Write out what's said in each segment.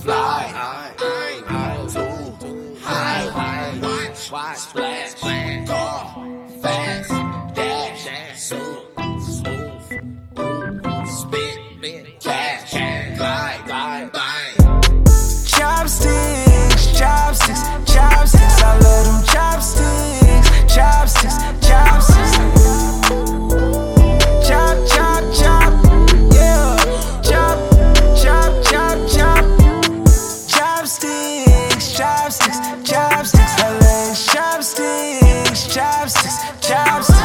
fly, too high, watch, splash, car, fast, dash, smooth, spit, cash, glide, chopsticks, I love them chopsticks, chopsticks. Chopsticks, I love chopsticks, chopsticks.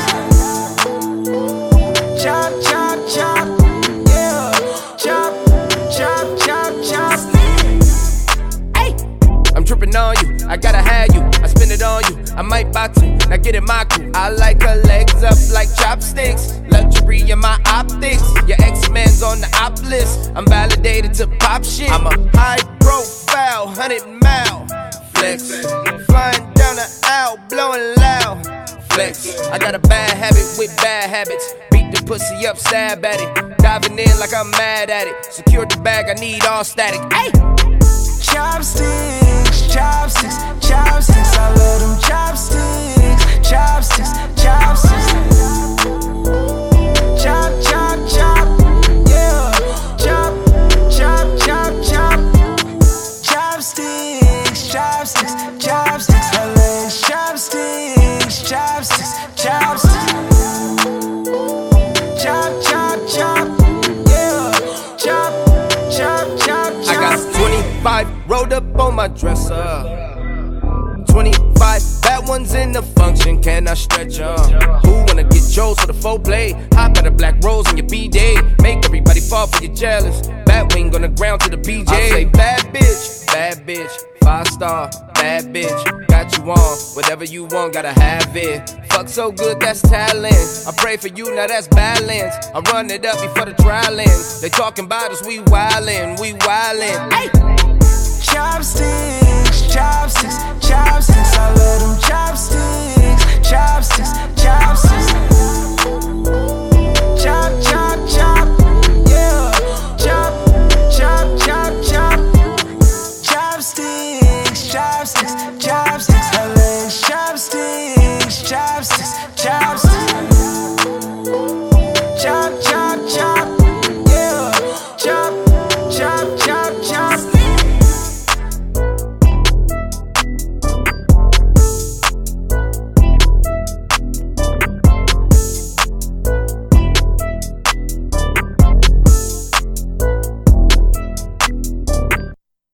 Chop, yeah. Chop. Hey, I'm tripping on you, I gotta have you, I spend it on you, I might buy two, now get in my crew. I like her legs up like chopsticks, luxury in my optics. Your X-Men's on the op list, I'm validated to pop shit. I'm a high profile, 100-mile flex, flying down the aisle, blowing loud flex. I got a bad habit with bad habits, beat the pussy up, stab at it, diving in like I'm mad at it. Secure the bag, I need all static. Hey, chopsticks, I love them chopsticks, chopsticks. Chop, yeah. Chop. Chopsticks, I love chopsticks, chop. Yeah. Chop. I got 25 rolled up on my dresser. 25 bad ones in the function, can I stretch Who wanna get Joe's for the full play? Hop at a black rose in your B-Day, make everybody fall for your jealous. Bat wing on the ground to the BJ. I say bad bitch, 5-star, bad bitch. Got you on, whatever you want, gotta have it. Fuck so good, that's talent. I pray for you, now that's balance. I run it up before the trial ends. They talking about us, we wildin'.